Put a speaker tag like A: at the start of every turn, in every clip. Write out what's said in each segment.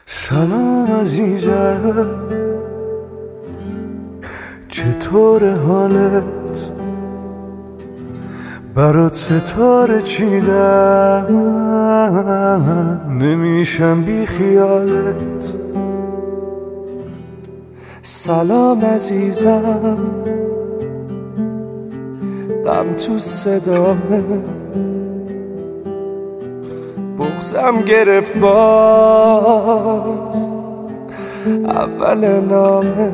A: سلام عزیزم، چطور حالت؟ برات ستاره چیدم، نمیشم بی خیالت.
B: سلام عزیزم، غم تو صدامه، بغضم گرفت باز اول نامه.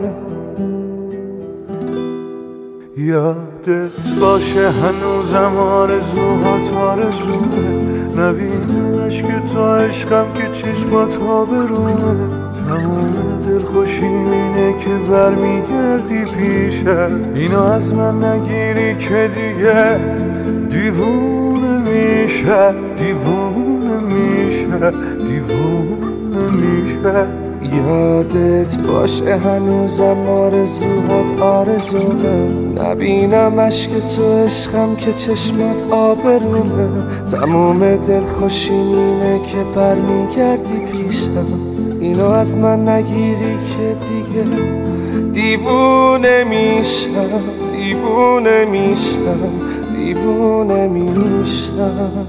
A: یادت باشه هنوزم آرزوهات آرزومه، نبینمش که تو عشقم که چشمات آبرومه. تمام دلخوشیم اینه که برمیگردی پیشم، اینو از من نگیری که دیگه دیوونه میشه، دیوونه میشه، دیوونه میشه.
B: یادت باشه هنوزم آرزوهات آرزومه، نبینمش که تو عشقم که چشمات آبرومه. تموم دلخوشیم اینه که برمیگردی پیشم، اینو از من نگیری که دیگه دیوونه میشم، دیوونه میشم، دیوونه میشم.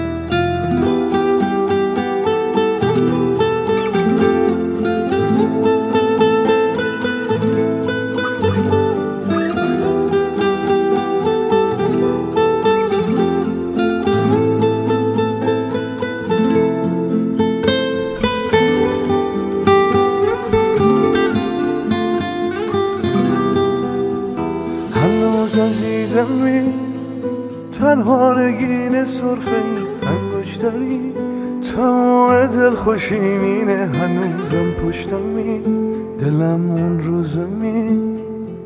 A: هنوز عزیزمی، تنها نگین سرخه انگشتری، تمام دلخوشیم اینه هنوزم پشتمی، دلم اون رو زمین.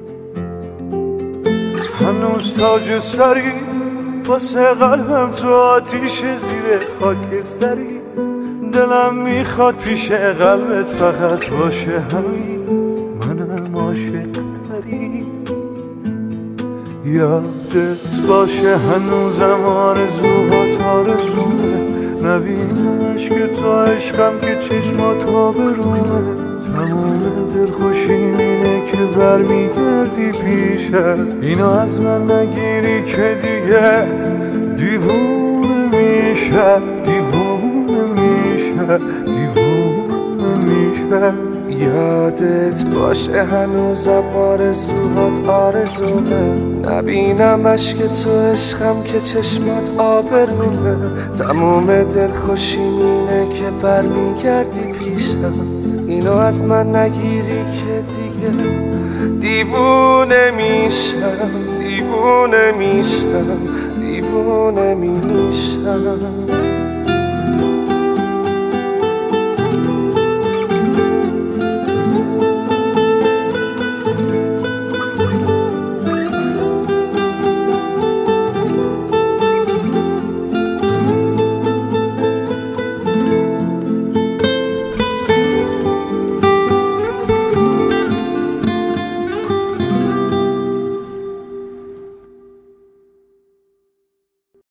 A: هنوز تاج سری واسه قلبم تو آتیش زیر خاکستری، دلم میخواد پیش قلبت فقط باشه همین، منم عاشق تری. یادت باشه هنوزم آرزوهات آرزومه، نبینمش که تو عشقم که چشمات آبرومه. تمام دلخوشیم اینه که برمیگردی پیشم، اینو از من نگیری که دیگه دیوونه میشه، دیوونه میشه، دیوونه میشه.
B: یادت باشه هنوزم آرزوهات آرزومه، نبینمش که تو عشقم که چشمات آبرومه. تموم دلخوشیم اینه که برمیگردی پیشم، اینو از من نگیری که دیگه دیوونه میشم، دیوونه میشم، دیوونه میشم.